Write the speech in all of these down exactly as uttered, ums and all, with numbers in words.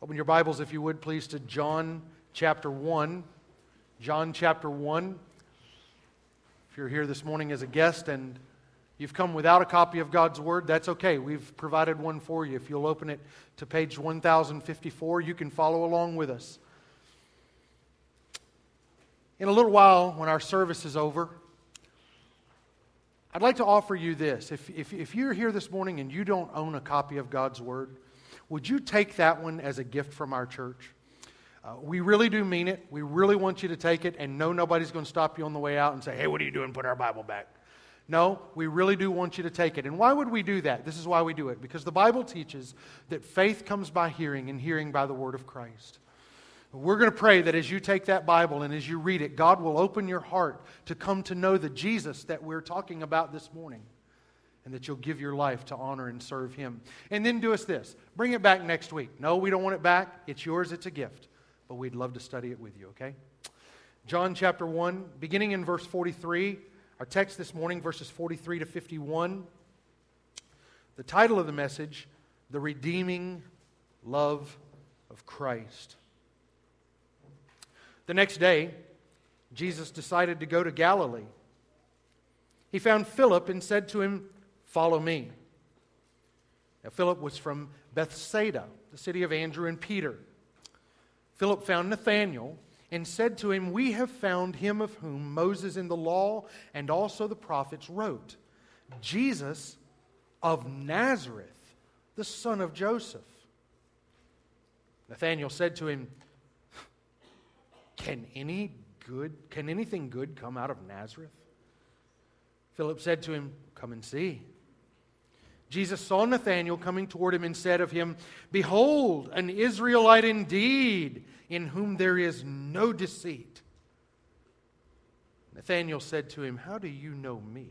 Open your Bibles, if you would, please, to John chapter one. John chapter one. If you're here this morning as a guest and you've come without a copy of God's Word, that's okay. We've provided one for you. If you'll open it to page one thousand fifty-four, you can follow along with us. In a little while, when our service is over, I'd like to offer you this. If, if, if you're here this morning and you don't own a copy of God's Word, would you take that one as a gift from our church? Uh, we really do mean it. We really want you to take it, and no, nobody's going to stop you on the way out and say, hey, what are you doing? Put our Bible back. No, we really do want you to take it. And why would we do that? This is why we do it. Because the Bible teaches that faith comes by hearing, and hearing by the Word of Christ. We're going to pray that as you take that Bible and as you read it, God will open your heart to come to know the Jesus that we're talking about this morning, and that you'll give your life to honor and serve Him. And then do us this. Bring it back next week. No, we don't want it back. It's yours. It's a gift. But we'd love to study it with you, okay? John chapter one, beginning in verse forty-three. Our text this morning, verses forty-three to fifty-one. The title of the message, The Redeeming Love of Christ. The next day, Jesus decided to go to Galilee. He found Philip and said to him, follow me. Now, Philip was from Bethsaida, the city of Andrew and Peter. Philip found Nathanael and said to him, we have found him of whom Moses in the law and also the prophets wrote, Jesus of Nazareth, the son of Joseph. Nathanael said to him, Can any good, can anything good come out of Nazareth? Philip said to him, come and see. Jesus saw Nathanael coming toward him and said of him, behold, an Israelite indeed, in whom there is no deceit. Nathanael said to him, how do you know me?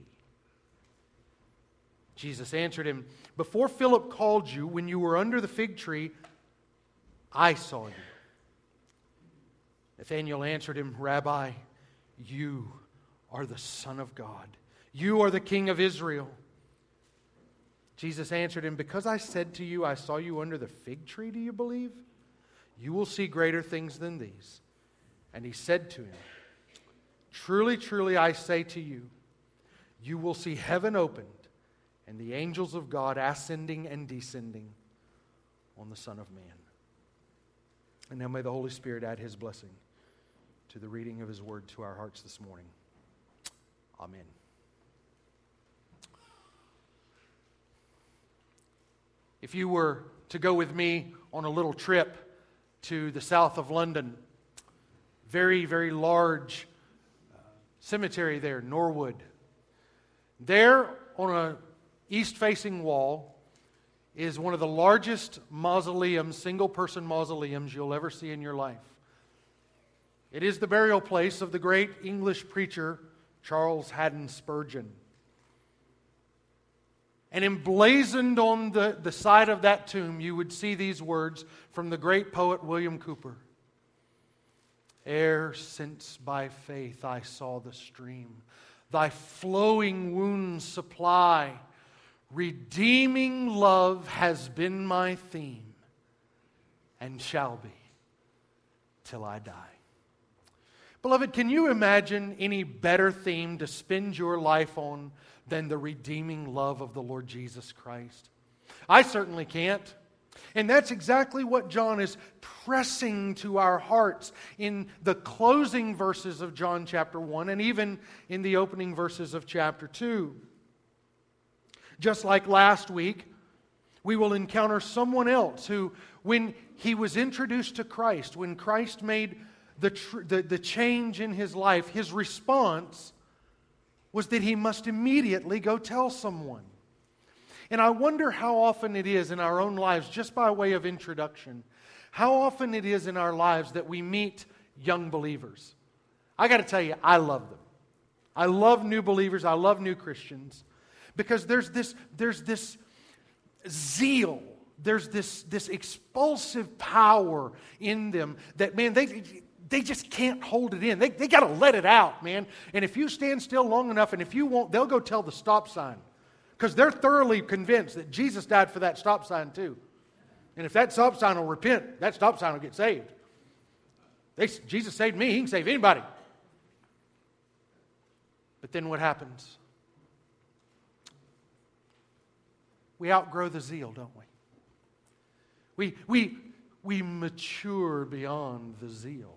Jesus answered him, before Philip called you, when you were under the fig tree, I saw you. Nathanael answered him, Rabbi, you are the Son of God. You are the King of Israel. Jesus answered him, because I said to you, I saw you under the fig tree, do you believe? You will see greater things than these. And he said to him, truly, truly, I say to you, you will see heaven opened and the angels of God ascending and descending on the Son of Man. And now may the Holy Spirit add His blessing to the reading of His Word to our hearts this morning. Amen. If you were to go with me on a little trip to the south of London, very, very large uh, cemetery there, Norwood. There on a east-facing wall is one of the largest mausoleums, single-person mausoleums you'll ever see in your life. It is the burial place of the great English preacher Charles Haddon Spurgeon. And emblazoned on the, the side of that tomb, you would see these words from the great poet William Cowper. Ere since by faith I saw the stream, thy flowing wounds supply, redeeming love has been my theme, and shall be till I die. Beloved, can you imagine any better theme to spend your life on than the redeeming love of the Lord Jesus Christ? I certainly can't. And that's exactly what John is pressing to our hearts in the closing verses of John chapter one and even in the opening verses of chapter two. Just like last week, we will encounter someone else who, when he was introduced to Christ, when Christ made the, tr- the, the change in his life, his response was that he must immediately go tell someone. And I wonder how often it is in our own lives, just by way of introduction, how often it is in our lives that we meet young believers. I got to tell you, I love them. I love new believers. I love new Christians. Because there's this, there's this zeal, there's this, this expulsive power in them that, man, they... They just can't hold it in. They, they got to let it out, man. And if you stand still long enough, and if you won't, they'll go tell the stop sign. Because they're thoroughly convinced that Jesus died for that stop sign too. And if that stop sign will repent, that stop sign will get saved. They, Jesus saved me, He can save anybody. But then what happens? We outgrow the zeal, don't we? We, we, we mature beyond the zeal.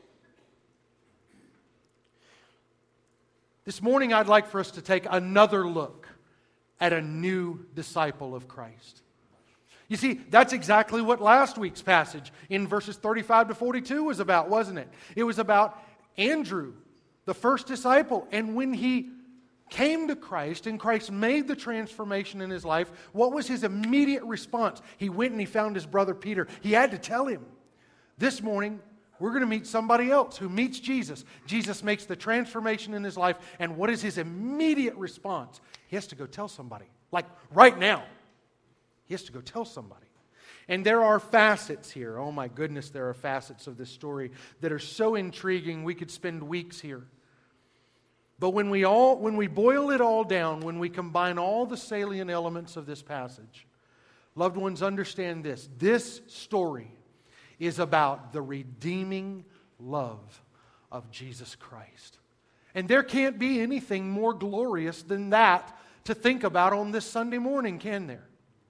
This morning I'd like for us to take another look at a new disciple of Christ. You see, that's exactly what last week's passage in verses thirty-five to forty-two was about, wasn't it? It was about Andrew, the first disciple, and when he came to Christ and Christ made the transformation in his life, what was his immediate response? He went and he found his brother Peter. He had to tell him. This morning, we're going to meet somebody else who meets Jesus. Jesus makes the transformation in his life, and what is his immediate response? He has to go tell somebody. Like right now. He has to go tell somebody. And there are facets here. Oh my goodness, there are facets of this story that are so intriguing we could spend weeks here. But when we all when we boil it all down, when we combine all the salient elements of this passage, loved ones, understand this. This story is about the redeeming love of Jesus Christ. And there can't be anything more glorious than that to think about on this Sunday morning, can there?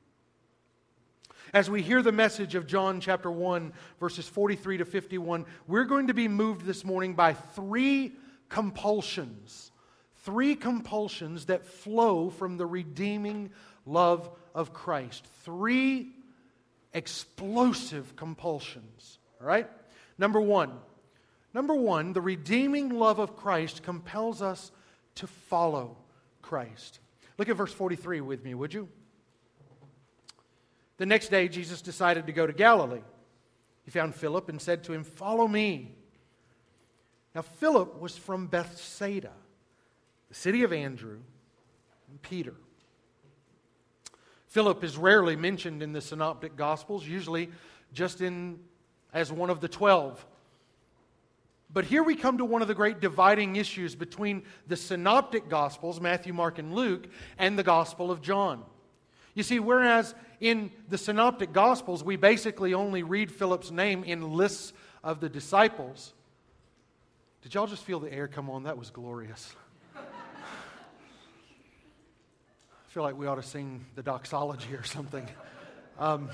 As we hear the message of John chapter one, verses forty-three to fifty-one, we're going to be moved this morning by three compulsions. Three compulsions that flow from the redeeming love of Christ. Three explosive compulsions. All right? Number one. Number one, the redeeming love of Christ compels us to follow Christ. Look at verse forty-three with me, would you? The next day, Jesus decided to go to Galilee. He found Philip and said to him, "Follow me." Now, Philip was from Bethsaida, the city of Andrew and Peter. Philip is rarely mentioned in the Synoptic Gospels, usually just in as one of the twelve. But here we come to one of the great dividing issues between the Synoptic Gospels, Matthew, Mark, and Luke, and the Gospel of John. You see, whereas in the Synoptic Gospels, we basically only read Philip's name in lists of the disciples. Did y'all just feel the air come on? That was glorious. I feel like we ought to sing the doxology or something. Um,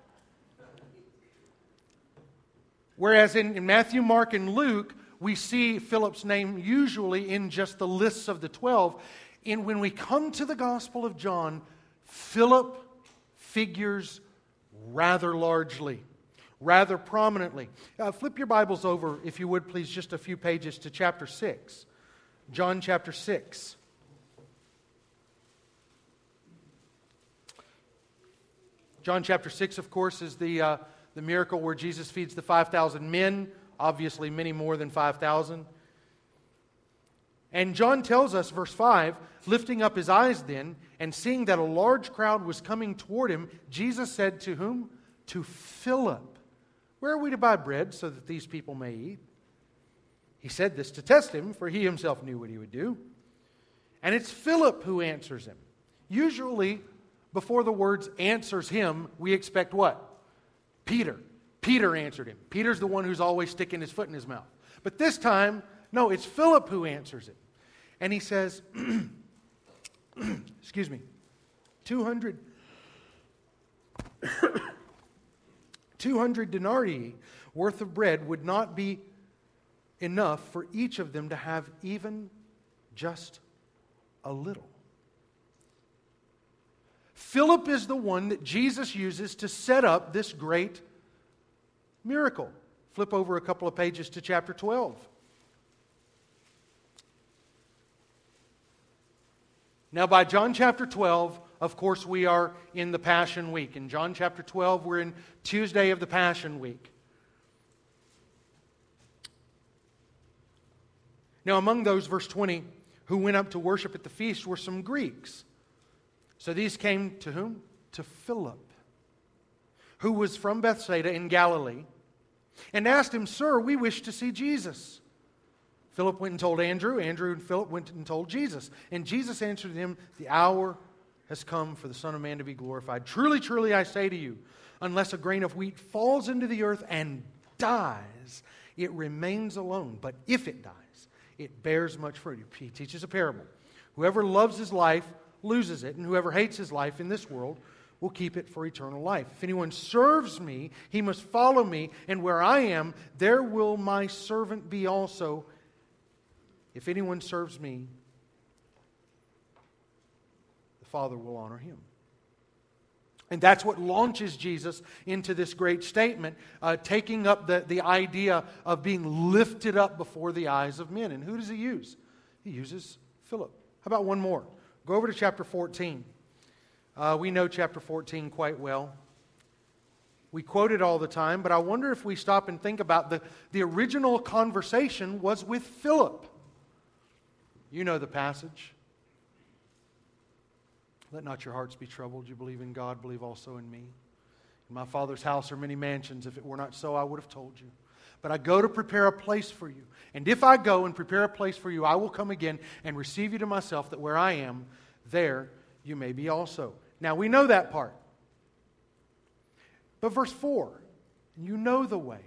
whereas in, in Matthew, Mark, and Luke, we see Philip's name usually in just the lists of the twelve. And when we come to the Gospel of John, Philip figures rather largely, rather prominently. Uh, flip your Bibles over, if you would please, just a few pages to chapter six. John chapter six. John chapter six, of course, is the, uh, the miracle where Jesus feeds the five thousand men, obviously many more than five thousand. And John tells us, verse five, lifting up his eyes then, and seeing that a large crowd was coming toward him, Jesus said to whom? To Philip, "Where are we to buy bread so that these people may eat?" He said this to test him, for he himself knew what he would do. And it's Philip who answers him. Usually, before the words answers him, we expect what? Peter. Peter answered him. Peter's the one who's always sticking his foot in his mouth. But this time, no, it's Philip who answers it. And he says, excuse me, two hundred, two hundred denarii worth of bread would not be enough for each of them to have even just a little. Philip is the one that Jesus uses to set up this great miracle. Flip over a couple of pages to chapter twelve. Now, by John chapter twelve, of course, we are in the Passion Week. In John chapter twelve, we're in Tuesday of the Passion Week. Now, among those, verse twenty, who went up to worship at the feast were some Greeks. So these came to whom? To Philip, who was from Bethsaida in Galilee, and asked him, "Sir, we wish to see Jesus." Philip went and told Andrew. Andrew and Philip went and told Jesus. And Jesus answered him, "The hour has come for the Son of Man to be glorified. Truly, truly, I say to you, unless a grain of wheat falls into the earth and dies, it remains alone. But if it dies, it bears much fruit. He teaches a parable. Whoever loves his life loses it, and whoever hates his life in this world will keep it for eternal life. If anyone serves me, he must follow me, and where I am, there will my servant be also. If anyone serves me, the Father will honor him. And that's what launches Jesus into this great statement, uh, taking up the, the idea of being lifted up before the eyes of men. And who does he use? He uses Philip. How about one more? Go over to chapter fourteen. Uh, we know chapter fourteen quite well. We quote it all the time, but I wonder if we stop and think about the, the original conversation was with Philip. You know the passage. Let not your hearts be troubled. You believe in God, believe also in me. In my Father's house are many mansions. If it were not so, I would have told you. But I go to prepare a place for you. And if I go and prepare a place for you, I will come again and receive you to myself, that where I am, there you may be also. Now we know that part. But verse four, you know the way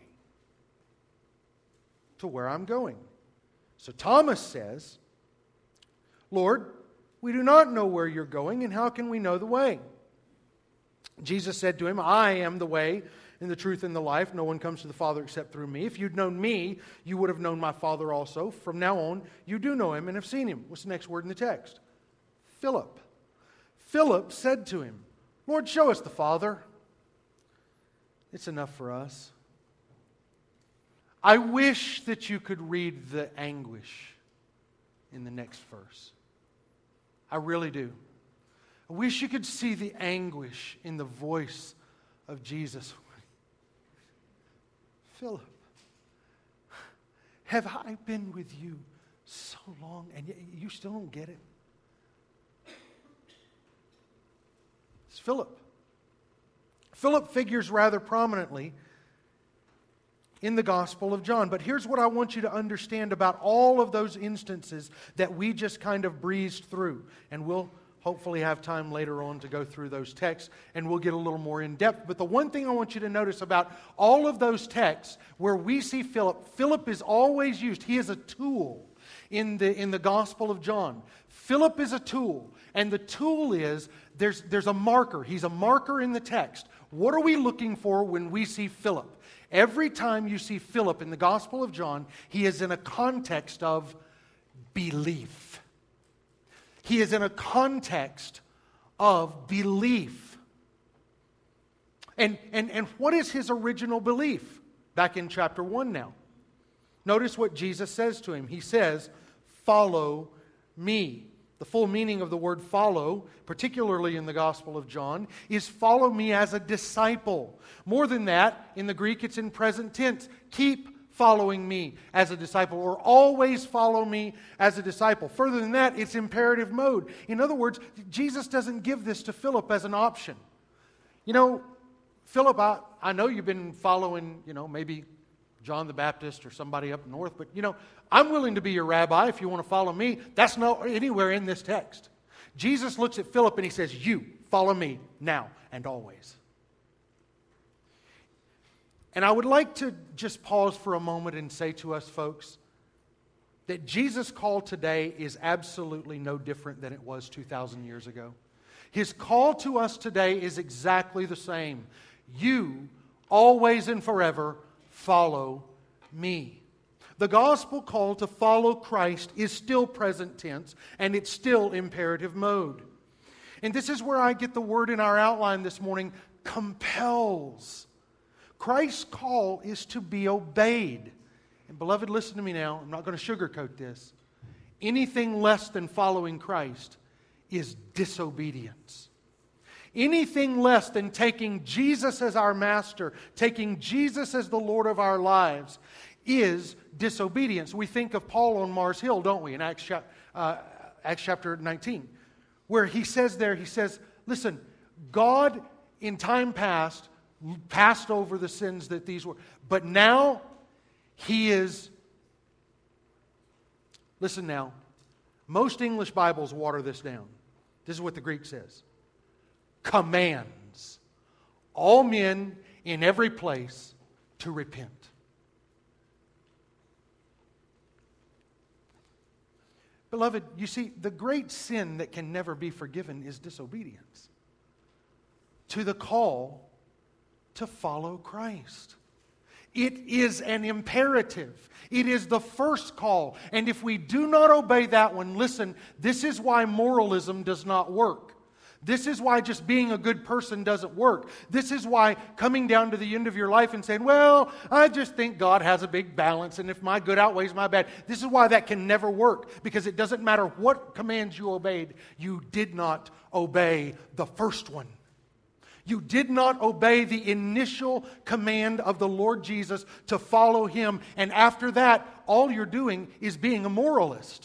to where I'm going. So Thomas says, Lord, we do not know where you're going, and how can we know the way? Jesus said to him, I am the way and the truth and the life. No one comes to the Father except through me. If you'd known me, you would have known my Father also. From now on, you do know him and have seen him. What's the next word in the text? Philip. Philip said to him, Lord, show us the Father. It's enough for us. I wish that you could read the anguish in the next verse. I really do. I wish you could see the anguish in the voice of Jesus. Philip, have I been with you so long and yet you still don't get it? It's Philip. Philip figures rather prominently in the Gospel of John. But here's what I want you to understand about all of those instances that we just kind of breezed through. And we'll hopefully have time later on to go through those texts, and we'll get a little more in depth. But the one thing I want you to notice about all of those texts where we see Philip, Philip is always used. He is a tool in the, in the Gospel of John. Philip is a tool, and the tool is there's, there's a marker. He's a marker in the text. What are we looking for when we see Philip? Every time you see Philip in the Gospel of John, he is in a context of belief. He is in a context of belief. And, and, and what is his original belief? Back in chapter one now. Notice what Jesus says to him. He says, follow me. The full meaning of the word follow, particularly in the Gospel of John, is follow me as a disciple. More than that, in the Greek it's in present tense. Keep following me as a disciple, or always follow me as a disciple. Further than that, it's imperative mode. In other words, Jesus doesn't give this to Philip as an option. You know, Philip, I, I know you've been following, you know, maybe John the Baptist or somebody up north, but you know, I'm willing to be your rabbi if you want to follow me. That's not anywhere in this text. Jesus looks at Philip and he says, you follow me now and always. And I would like to just pause for a moment and say to us folks that Jesus' call today is absolutely no different than it was two thousand years ago. His call to us today is exactly the same. You, always and forever, follow me. The gospel call to follow Christ is still present tense, and it's still imperative mode. And this is where I get the word in our outline this morning, compels. Christ's call is to be obeyed. And beloved, listen to me now. I'm not going to sugarcoat this. Anything less than following Christ is disobedience. Anything less than taking Jesus as our master, taking Jesus as the Lord of our lives, is disobedience. We think of Paul on Mars Hill, don't we, in Acts, uh, Acts chapter nineteen, where he says there, he says, listen, God in time past passed over the sins that these were, but now He is, listen now, most English Bibles water this down. This is what the Greek says. commands all men in every place to repent. Beloved, you see, the great sin that can never be forgiven is disobedience to the call to follow Christ. It is an imperative. It is the first call. And if we do not obey that one, listen, this is why moralism does not work. This is why just being a good person doesn't work. This is why coming down to the end of your life and saying, well, I just think God has a big balance, and if my good outweighs my bad, this is why that can never work. Because it doesn't matter what commands you obeyed, you did not obey the first one. You did not obey the initial command of the Lord Jesus to follow Him. And after that, all you're doing is being a moralist.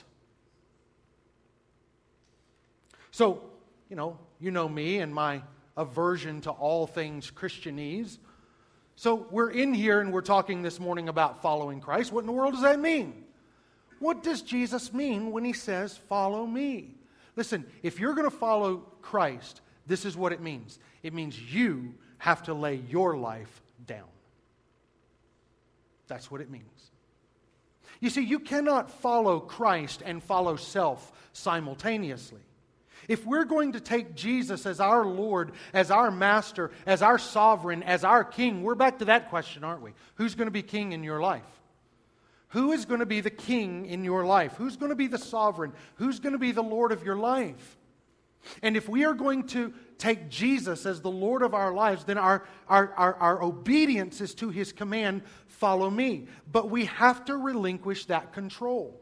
So, you know, you know me and my aversion to all things Christianese. So we're in here and we're talking this morning about following Christ. What in the world does that mean? What does Jesus mean when He says, follow me? Listen, if you're going to follow Christ, this is what it means. It means you have to lay your life down. That's what it means. You see, you cannot follow Christ and follow self simultaneously. If we're going to take Jesus as our Lord, as our Master, as our Sovereign, as our King, we're back to that question, aren't we? Who's going to be King in your life? Who is going to be the King in your life? Who's going to be the Sovereign? Who's going to be the Lord of your life? And if we are going to take Jesus as the Lord of our lives, then our, our, our, our obedience is to His command, follow me. But we have to relinquish that control.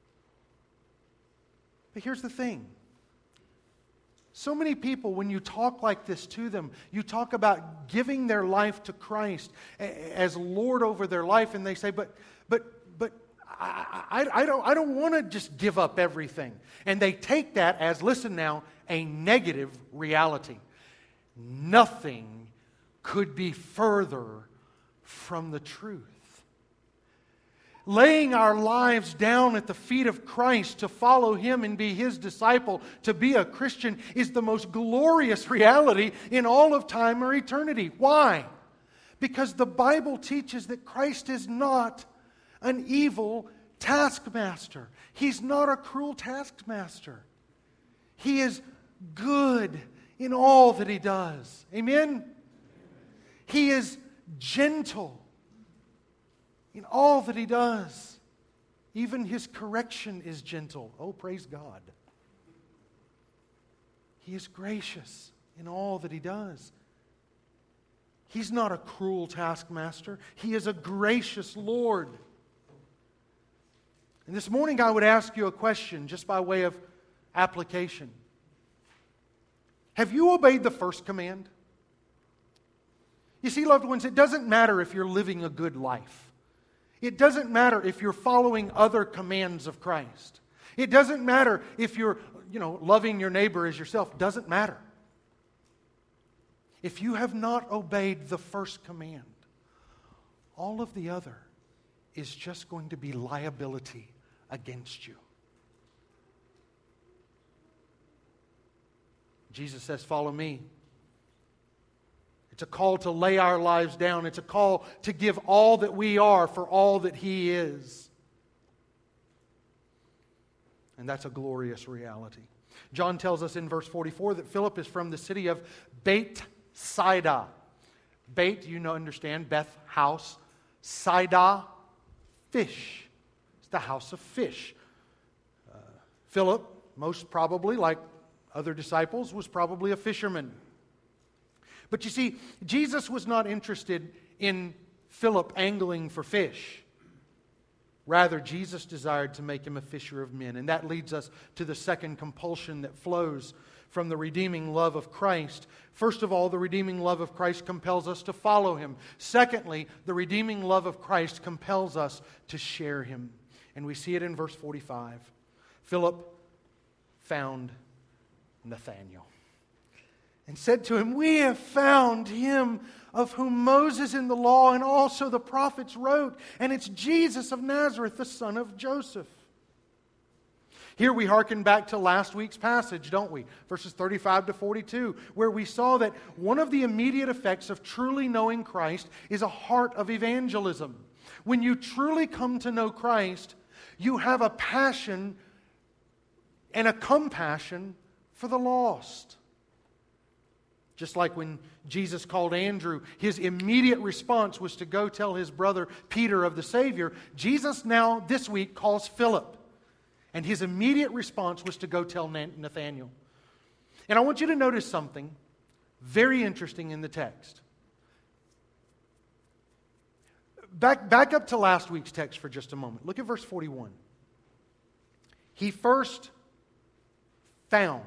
But here's the thing. So many people, when you talk like this to them, you talk about giving their life to Christ as Lord over their life, and they say, but, but, but I, I, I don't, I don't want to just give up everything. And they take that as, listen now, a negative reality. Nothing could be further from the truth. Laying our lives down at the feet of Christ to follow Him and be His disciple, to be a Christian, is the most glorious reality in all of time or eternity. Why? Because the Bible teaches that Christ is not an evil taskmaster. He's not a cruel taskmaster. He is good in all that He does. Amen? He is gentle in all that He does. Even His correction is gentle. Oh, praise God. He is gracious in all that He does. He's not a cruel taskmaster. He is a gracious Lord. And this morning I would ask you a question just by way of application. Have you obeyed the first command? You see, loved ones, it doesn't matter if you're living a good life. It doesn't matter if you're following other commands of Christ. It doesn't matter if you're, you know, loving your neighbor as yourself. It doesn't matter. If you have not obeyed the first command, all of the other is just going to be liability against you. Jesus says, follow me. It's a call to lay our lives down. It's a call to give all that we are for all that He is. And that's a glorious reality. John tells us in verse forty-four that Philip is from the city of Bethsaida. Beit, you know, understand, Beth, house. Saida, fish. It's the house of fish. Uh, Philip, most probably, like other disciples, was probably a fisherman. But you see, Jesus was not interested in Philip angling for fish. Rather, Jesus desired to make him a fisher of men. And that leads us to the second compulsion that flows from the redeeming love of Christ. First of all, the redeeming love of Christ compels us to follow Him. Secondly, the redeeming love of Christ compels us to share Him. And we see it in verse forty-five. Philip found Nathanael and said to him, we have found Him of whom Moses in the law and also the prophets wrote, and it's Jesus of Nazareth, the son of Joseph. Here we hearken back to last week's passage, don't we? Verses thirty-five to forty-two, where we saw that one of the immediate effects of truly knowing Christ is a heart of evangelism. When you truly come to know Christ, you have a passion and a compassion for the lost. Just like when Jesus called Andrew, his immediate response was to go tell his brother Peter of the Savior. Jesus now, this week, calls Philip. And his immediate response was to go tell Nathanael. And I want you to notice something very interesting in the text. Back, back up to last week's text for just a moment. Look at verse forty-one. He first found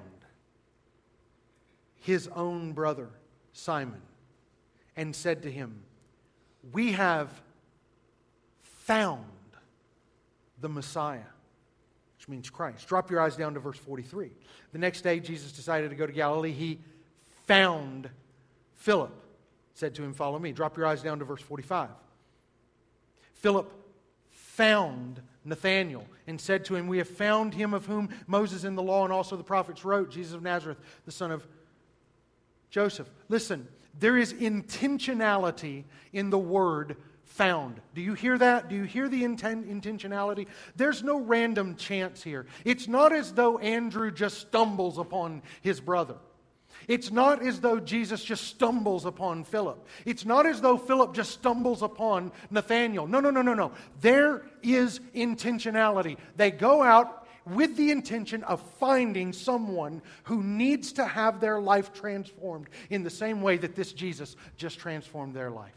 his own brother, Simon, and said to him, "We have found the Messiah," which means Christ. Drop your eyes down to verse forty-three. The next day, Jesus decided to go to Galilee. He found Philip, said to him, "Follow me." Drop your eyes down to verse forty-five. Philip found Nathanael and said to him, "We have found him of whom Moses in the law and also the prophets wrote, Jesus of Nazareth, the son of Joseph." Listen, there is intentionality in the word found. Do you hear that? Do you hear the inten- intentionality? There's no random chance here. It's not as though Andrew just stumbles upon his brother. It's not as though Jesus just stumbles upon Philip. It's not as though Philip just stumbles upon Nathanael. No, no, no, no, no. There is intentionality. They go out with the intention of finding someone who needs to have their life transformed in the same way that this Jesus just transformed their life.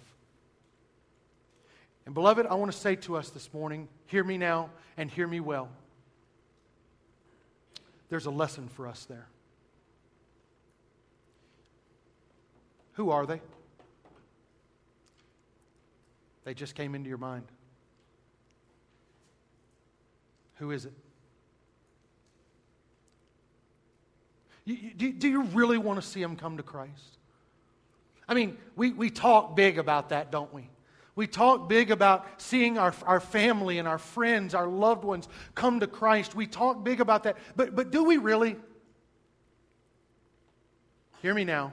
And beloved, I want to say to us this morning, hear me now and hear me well. There's a lesson for us there. Who are they? They just came into your mind. Who is it? You, you, do, do you really want to see them come to Christ? I mean, we, we talk big about that, don't we? We talk big about seeing our, our family and our friends, our loved ones come to Christ. We talk big about that. But, but do we really? Hear me now.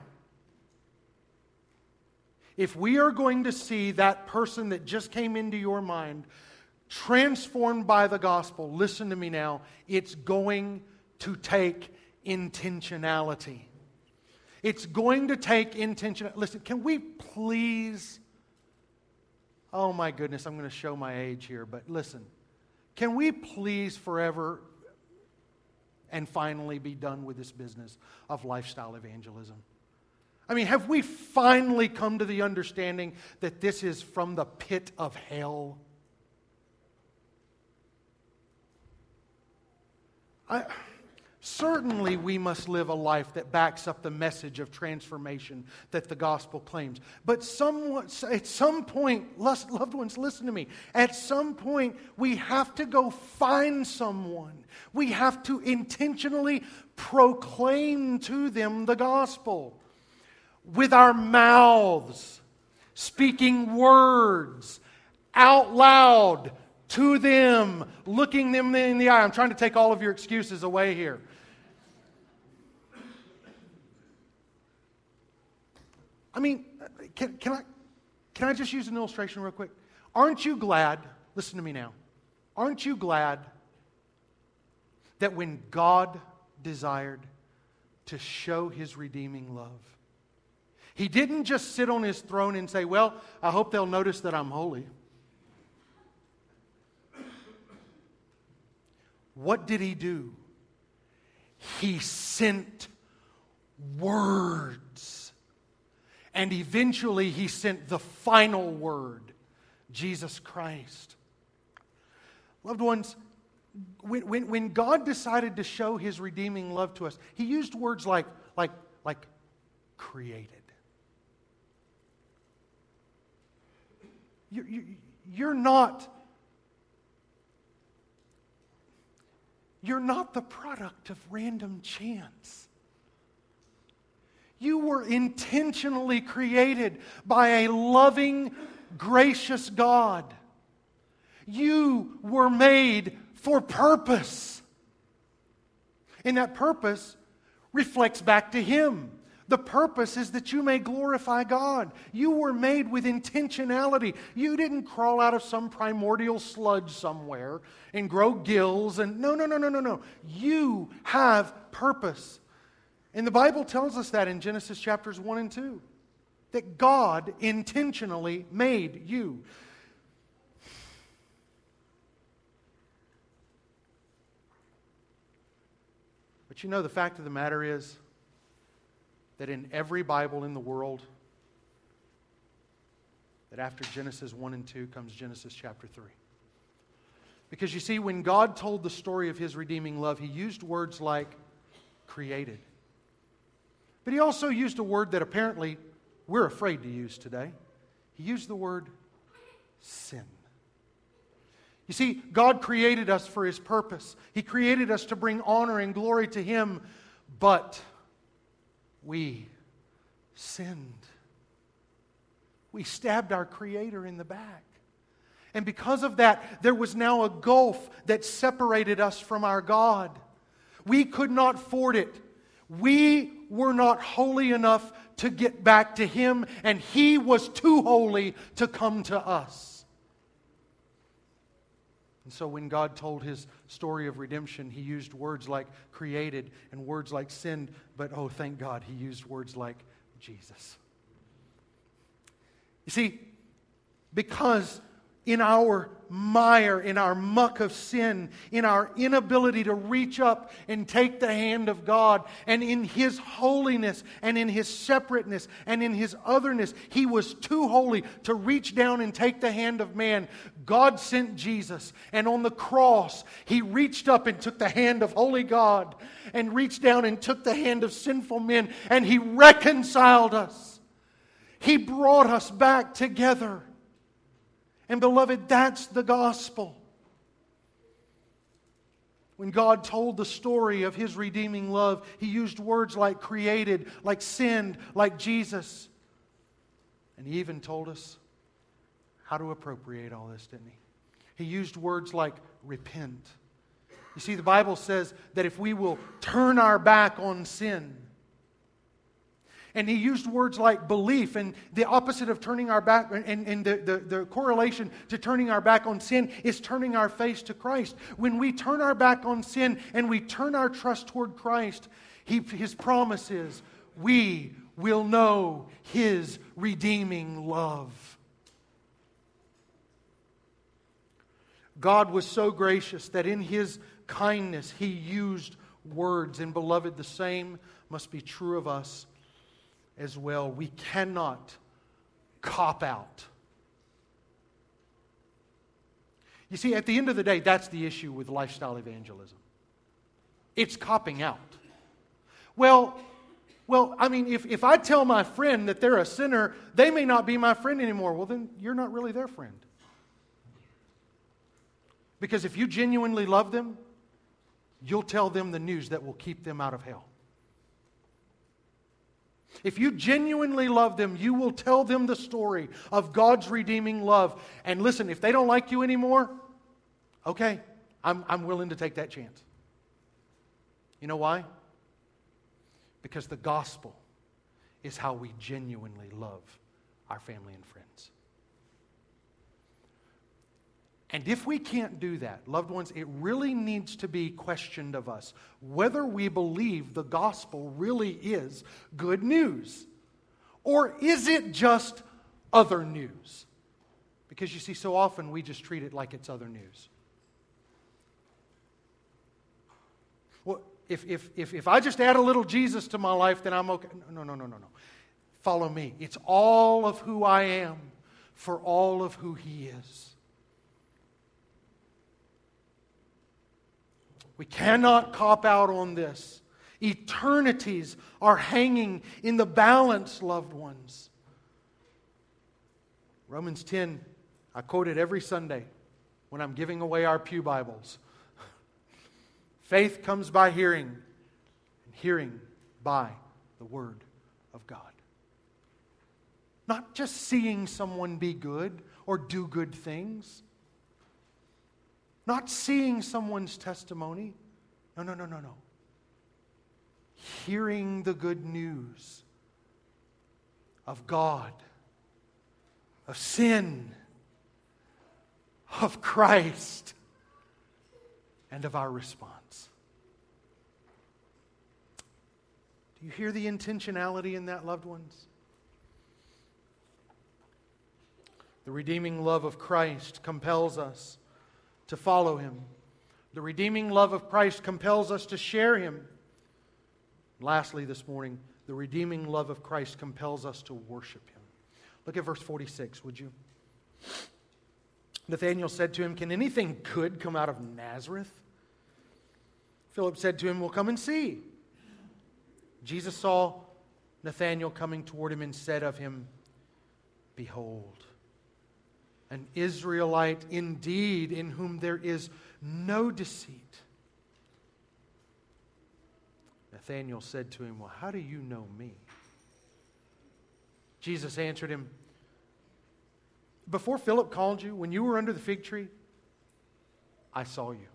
If we are going to see that person that just came into your mind transformed by the gospel, listen to me now, it's going to take intentionality. It's going to take intention. Listen, can we please, oh my goodness, I'm going to show my age here, but listen, can we please forever and finally be done with this business of lifestyle evangelism? I mean, have we finally come to the understanding that this is from the pit of hell? I, certainly we must live a life that backs up the message of transformation that the gospel claims. But somewhat, at some point, loved ones, listen to me. At some point, we have to go find someone. We have to intentionally proclaim to them the gospel. With our mouths, speaking words out loud to them, looking them in the eye. I'm trying to take all of your excuses away here. I mean, can, can I can I just use an illustration real quick? Aren't you glad, listen to me now, aren't you glad that when God desired to show His redeeming love, He didn't just sit on His throne and say, well, I hope they'll notice that I'm holy. What did He do? He sent words. And eventually He sent the final word, Jesus Christ. Loved ones, when, when, when God decided to show His redeeming love to us, He used words like, like, like created. You're, you're not, you're not the product of random chance. You were intentionally created by a loving, gracious God. You were made for purpose. And that purpose reflects back to Him. The purpose is that you may glorify God. You were made with intentionality. You didn't crawl out of some primordial sludge somewhere and grow gills. And no, no, no, no, no, no. You have purpose. And the Bible tells us that in Genesis chapters one and two. That God intentionally made you. But you know, the fact of the matter is that in every Bible in the world, that after Genesis one and two comes Genesis chapter three. Because you see, when God told the story of His redeeming love, He used words like created. But He also used a word that apparently we're afraid to use today. He used the word sin. You see, God created us for His purpose. He created us to bring honor and glory to Him, but we sinned. We stabbed our Creator in the back. And because of that, there was now a gulf that separated us from our God. We could not ford it. We were not holy enough to get back to Him, and He was too holy to come to us. And so when God told His story of redemption, He used words like created and words like sinned, but oh, thank God, He used words like Jesus. You see, because in our mire, in our muck of sin, in our inability to reach up and take the hand of God, and in His holiness and in His separateness and in His otherness, He was too holy to reach down and take the hand of man. God sent Jesus, and on the cross, He reached up and took the hand of holy God and reached down and took the hand of sinful men, and He reconciled us. He brought us back together. And beloved, that's the gospel. When God told the story of His redeeming love, He used words like created, like sinned, like Jesus. And He even told us how to appropriate all this, didn't He? He used words like repent. You see, the Bible says that if we will turn our back on sin, and He used words like belief, and the opposite of turning our back, and, and the, the, the correlation to turning our back on sin is turning our face to Christ. When we turn our back on sin and we turn our trust toward Christ, he, His promise is we will know His redeeming love. God was so gracious that in His kindness He used words. And beloved, the same must be true of us as well. We cannot cop out. You see, at the end of the day, that's the issue with lifestyle evangelism. It's copping out. Well, well, I mean, if, if I tell my friend that they're a sinner, they may not be my friend anymore. Well, then you're not really their friend. Because if you genuinely love them, you'll tell them the news that will keep them out of hell. If you genuinely love them, you will tell them the story of God's redeeming love. And listen, if they don't like you anymore, okay, I'm, I'm willing to take that chance. You know why? Because the gospel is how we genuinely love our family and friends. And if we can't do that, loved ones, it really needs to be questioned of us whether we believe the gospel really is good news. Or is it just other news? Because you see, so often we just treat it like it's other news. Well, if, if, if, if I just add a little Jesus to my life, then I'm okay. No, no, no, no, no. Follow me. It's all of who I am for all of who He is. We cannot cop out on this. Eternities are hanging in the balance, loved ones. Romans ten, I quote it every Sunday when I'm giving away our pew Bibles. Faith comes by hearing, and hearing by the Word of God. Not just seeing someone be good or do good things. Not seeing someone's testimony. No, no, no, no, no. hearing the good news of God, of sin, of Christ, and of our response. Do you hear the intentionality in that, loved ones? The redeeming love of Christ compels us to follow Him. The redeeming love of Christ compels us to share Him. Lastly, this morning, the redeeming love of Christ compels us to worship Him. Look at verse forty-six, would you? Nathanael said to him, "Can anything good come out of Nazareth?" Philip said to him, "Well, come and see." Jesus saw Nathanael coming toward him and said of him, "Behold, an Israelite indeed, in whom there is no deceit." Nathanael said to him, "Well, how do you know me?" Jesus answered him, "Before Philip called you, when you were under the fig tree, I saw you."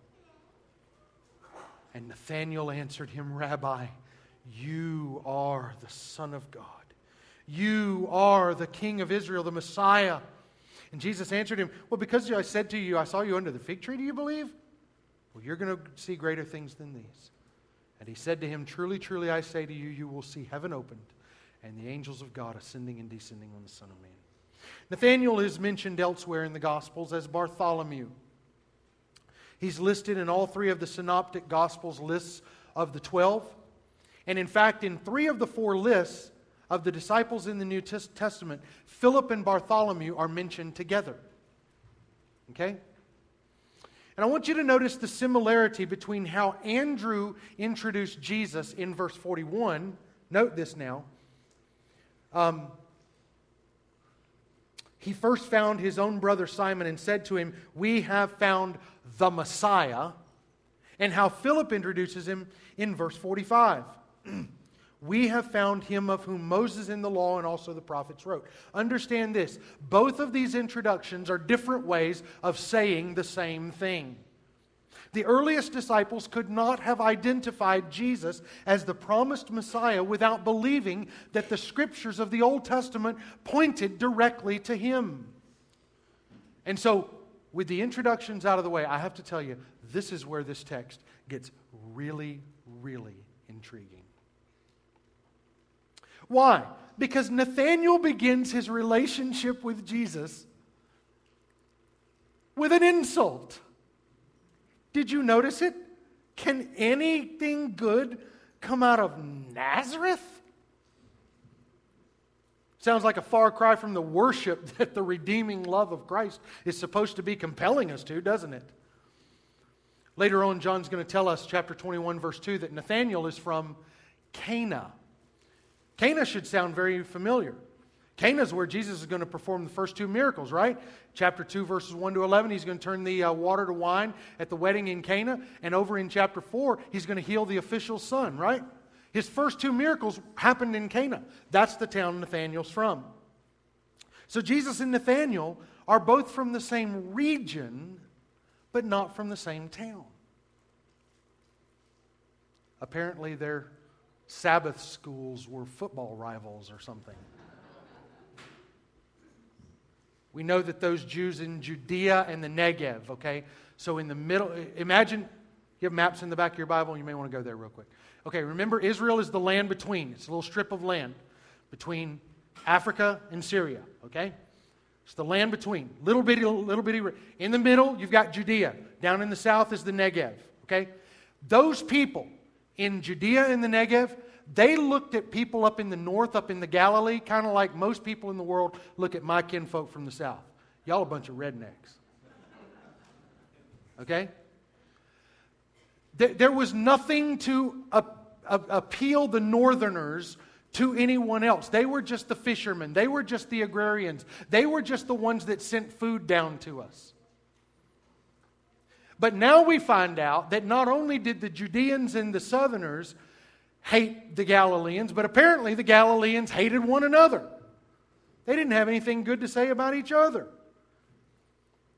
And Nathanael answered him, "Rabbi, you are the Son of God. You are the King of Israel, the Messiah." And Jesus answered him, "Well, because I said to you, I saw you under the fig tree, do you believe? Well, you're going to see greater things than these." And he said to him, "Truly, truly, I say to you, you will see heaven opened and the angels of God ascending and descending on the Son of Man." Nathanael is mentioned elsewhere in the Gospels as Bartholomew. He's listed in all three of the synoptic Gospels lists of the twelve. And in fact, in three of the four lists of the disciples in the New Testament, Philip and Bartholomew are mentioned together. Okay? And I want you to notice the similarity between how Andrew introduced Jesus in verse forty-one. Note this now. Um, he first found his own brother Simon and said to him, "We have found the Messiah." And how Philip introduces him in verse forty-five. "We have found him of whom Moses in the law and also the prophets wrote." Understand this. Both of these introductions are different ways of saying the same thing. The earliest disciples could not have identified Jesus as the promised Messiah without believing that the scriptures of the Old Testament pointed directly to Him. And so, with the introductions out of the way, I have to tell you, this is where this text gets really, really intriguing. Why? Because Nathanael begins his relationship with Jesus with an insult. Did you notice it? Can anything good come out of Nazareth? Sounds like a far cry from the worship that the redeeming love of Christ is supposed to be compelling us to, doesn't it? Later on, John's going to tell us, chapter twenty-one, verse two, that Nathanael is from Cana. Cana should sound very familiar. Cana is where Jesus is going to perform the first two miracles, right? Chapter two, verses one to eleven, he's going to turn the uh, water to wine at the wedding in Cana. And over in chapter four, he's going to heal the official's son, right? His first two miracles happened in Cana. That's the town Nathanael's from. So Jesus and Nathanael are both from the same region, but not from the same town. Apparently, their Sabbath schools were football rivals or something. We know that those Jews in Judea and the Negev, okay? So in the middle, imagine, you have maps in the back of your Bible, you may want to go there real quick. Okay, remember Israel is the land between. It's a little strip of land between Africa and Syria, okay? It's the land between. Little bitty, little bitty. In the middle, you've got Judea. Down in the south is the Negev, okay? Those people in Judea and the Negev, they looked at people up in the north, up in the Galilee, kind of like most people in the world look at my kinfolk from the south. Y'all a bunch of rednecks. Okay? There was nothing to uh, uh, appeal the northerners to anyone else. They were just the fishermen. They were just the agrarians. They were just the ones that sent food down to us. But now we find out that not only did the Judeans and the southerners hate the Galileans, but apparently the Galileans hated one another. They didn't have anything good to say about each other.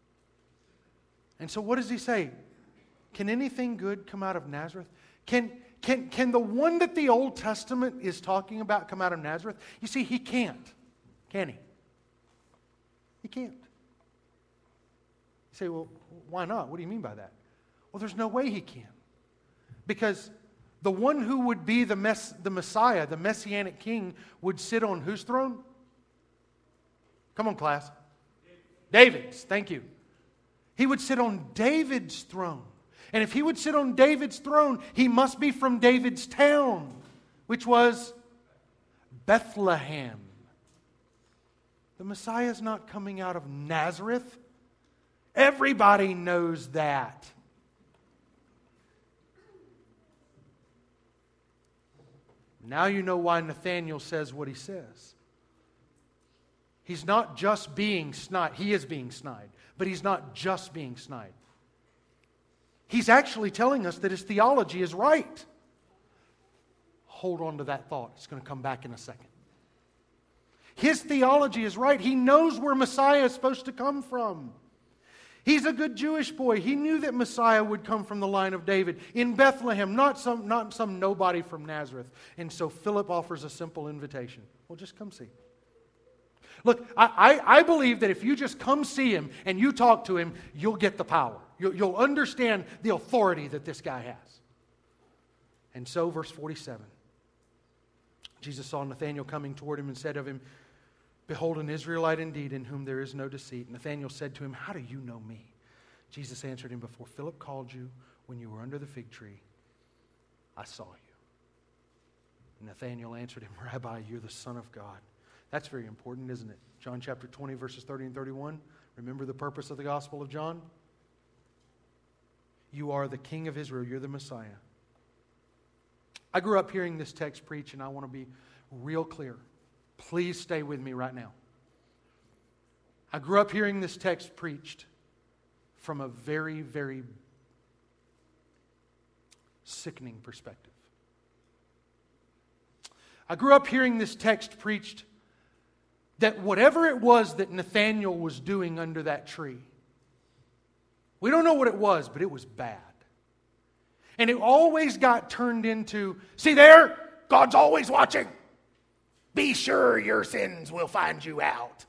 And so what does he say? Can anything good come out of Nazareth? Can, can, can the one that the Old Testament is talking about come out of Nazareth? You see, he can't. Can he? He can't. You say, well, why not? What do you mean by that? Well, there's no way he can. Because the one who would be the, mess, the Messiah, the Messianic King, would sit on whose throne? Come on, class. David's. Thank you. He would sit on David's throne. And if he would sit on David's throne, he must be from David's town, which was Bethlehem. The Messiah is not coming out of Nazareth. Everybody knows that. Now you know why Nathanael says what he says. He's not just being snide. He is being snide. But he's not just being snide. He's actually telling us that his theology is right. Hold on to that thought. It's going to come back in a second. His theology is right. He knows where Messiah is supposed to come from. He's a good Jewish boy. He knew that Messiah would come from the line of David in Bethlehem, not some, not some nobody from Nazareth. And so Philip offers a simple invitation. Well, just come see. Look, I, I, I believe that if you just come see him and you talk to him, you'll get the power. You'll, you'll understand the authority that this guy has. And so, verse forty-seven. Jesus saw Nathanael coming toward him and said of him, "Behold, an Israelite indeed, in whom there is no deceit." Nathanael said to him, "How do you know me?" Jesus answered him, "Before Philip called you, when you were under the fig tree, I saw you." And Nathanael answered him, "Rabbi, you're the Son of God." That's very important, isn't it? John chapter twenty, verses thirty and thirty-one. Remember the purpose of the Gospel of John? You are the King of Israel. You're the Messiah. I grew up hearing this text preached, and I want to be real clear. Please stay with me right now. I grew up hearing this text preached from a very, very sickening perspective. I grew up hearing this text preached that whatever it was that Nathanael was doing under that tree, we don't know what it was, but it was bad. And it always got turned into, see there, God's always watching. Be sure your sins will find you out.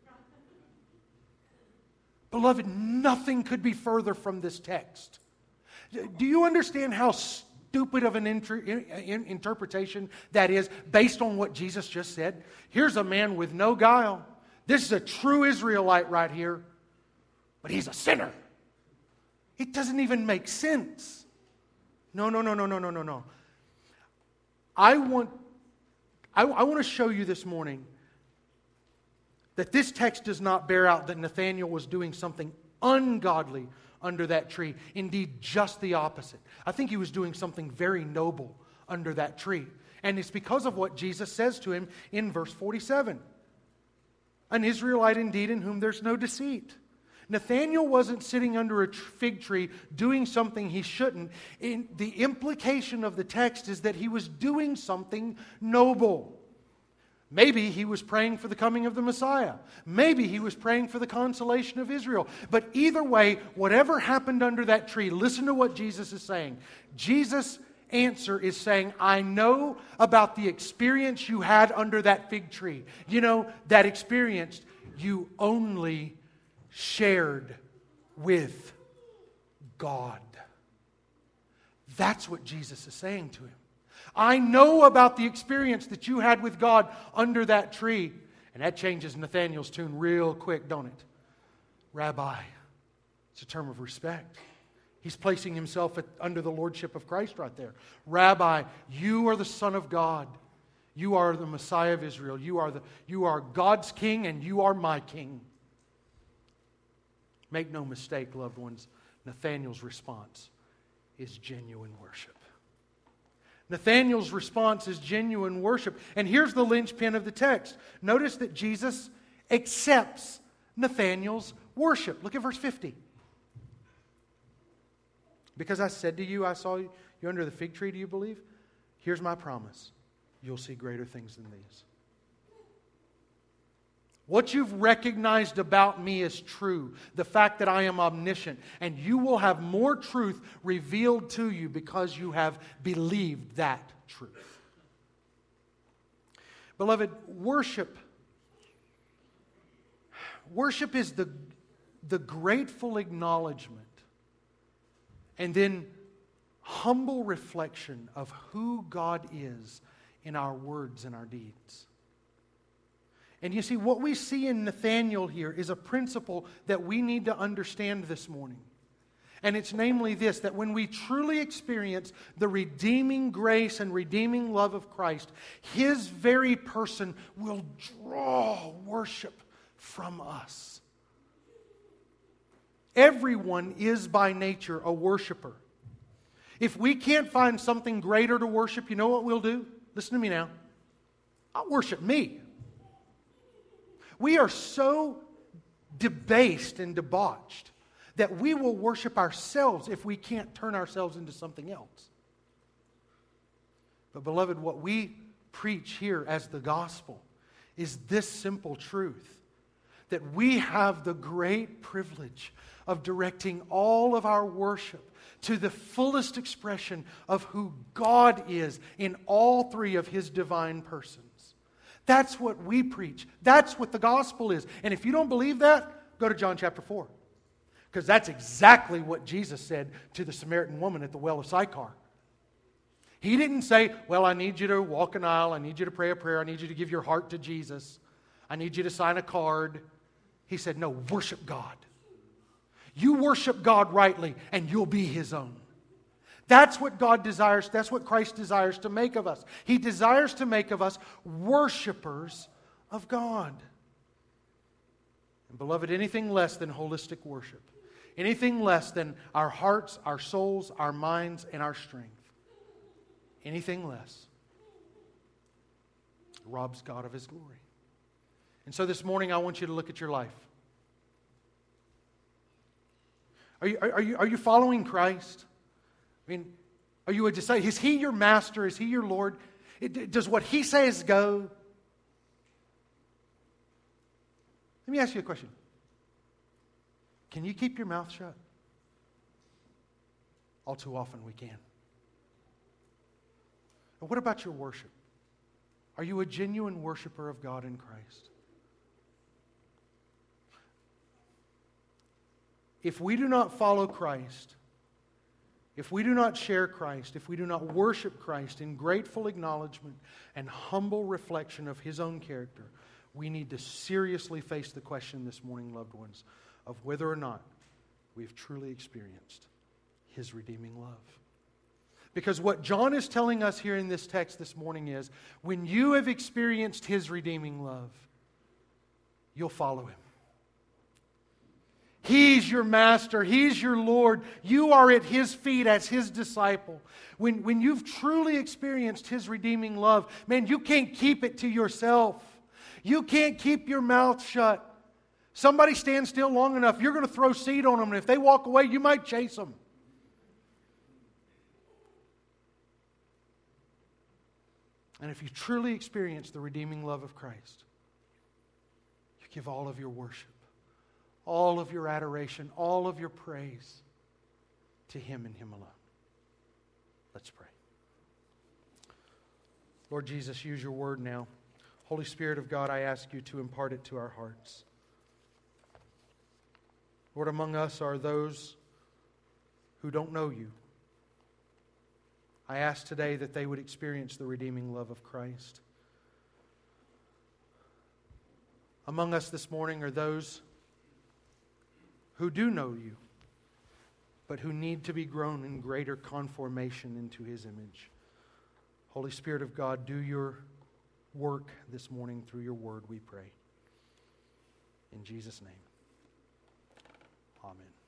Beloved, nothing could be further from this text. Do you understand how stupid of an inter- in- interpretation that is based on what Jesus just said? Here's a man with no guile. This is a true Israelite right here, but he's a sinner. It doesn't even make sense. No, no, no, no, no, no, no, no. I want, I, I want to show you this morning that this text does not bear out that Nathanael was doing something ungodly under that tree. Indeed, just the opposite. I think he was doing something very noble under that tree. And it's because of what Jesus says to him in verse forty-seven. An Israelite indeed in whom there's no deceit. Nathanael wasn't sitting under a fig tree doing something he shouldn't. In, the implication of the text is that he was doing something noble. Maybe he was praying for the coming of the Messiah. Maybe he was praying for the consolation of Israel. But either way, whatever happened under that tree, listen to what Jesus is saying. Jesus' answer is saying, I know about the experience you had under that fig tree. You know, that experience you only shared with God. That's what Jesus is saying to him. I know about the experience that you had with God under that tree. And that changes Nathanael's tune real quick, don't it? Rabbi. It's a term of respect. He's placing himself at, under the lordship of Christ right there. Rabbi, you are the Son of God. You are the Messiah of Israel. You are, the, you are God's King and you are my King. Make no mistake, loved ones, Nathanael's response is genuine worship. Nathanael's response is genuine worship. And here's the linchpin of the text. Notice that Jesus accepts Nathanael's worship. Look at verse fifty. Because I said to you, I saw you under the fig tree, do you believe? Here's my promise. You'll see greater things than these. What you've recognized about me is true. The fact that I am omniscient. And you will have more truth revealed to you because you have believed that truth. Beloved, worship. Worship is the, the grateful acknowledgement and then humble reflection of who God is in our words and our deeds. And you see, what we see in Nathanael here is a principle that we need to understand this morning. And it's namely this, that when we truly experience the redeeming grace and redeeming love of Christ, His very person will draw worship from us. Everyone is by nature a worshiper. If we can't find something greater to worship, you know what we'll do? Listen to me now. I'll worship me. We are so debased and debauched that we will worship ourselves if we can't turn ourselves into something else. But beloved, what we preach here as the gospel is this simple truth, that we have the great privilege of directing all of our worship to the fullest expression of who God is in all three of His divine persons. That's what we preach. That's what the gospel is. And if you don't believe that, go to John chapter four. Because that's exactly what Jesus said to the Samaritan woman at the well of Sychar. He didn't say, well, I need you to walk an aisle. I need you to pray a prayer. I need you to give your heart to Jesus. I need you to sign a card. He said, no, worship God. You worship God rightly, and you'll be His own. That's what God desires. That's what Christ desires to make of us. He desires to make of us worshipers of God. And beloved, anything less than holistic worship, anything less than our hearts, our souls, our minds, and our strength, anything less robs God of His glory. And so this morning I want you to look at your life. Are you, are you, are you following Christ? I mean, are you a disciple? Is He your master? Is He your Lord? It, does what He says go? Let me ask you a question. Can you keep your mouth shut? All too often we can. And what about your worship? Are you a genuine worshiper of God in Christ? If we do not follow Christ, if we do not share Christ, if we do not worship Christ in grateful acknowledgement and humble reflection of His own character, we need to seriously face the question this morning, loved ones, of whether or not we've truly experienced His redeeming love. Because what John is telling us here in this text this morning is, when you have experienced His redeeming love, you'll follow Him. He's your master. He's your Lord. You are at His feet as His disciple. When, when you've truly experienced His redeeming love, man, you can't keep it to yourself. You can't keep your mouth shut. Somebody stands still long enough, you're going to throw seed on them, and if they walk away, you might chase them. And if you truly experience the redeeming love of Christ, you give all of your worship, all of your adoration, all of your praise to Him and Him alone. Let's pray. Lord Jesus, use your word now. Holy Spirit of God, I ask you to impart it to our hearts. Lord, among us are those who don't know you. I ask today that they would experience the redeeming love of Christ. Among us this morning are those who do know you, but who need to be grown in greater conformation into His image. Holy Spirit of God, do your work this morning through your word, we pray. In Jesus' name, amen.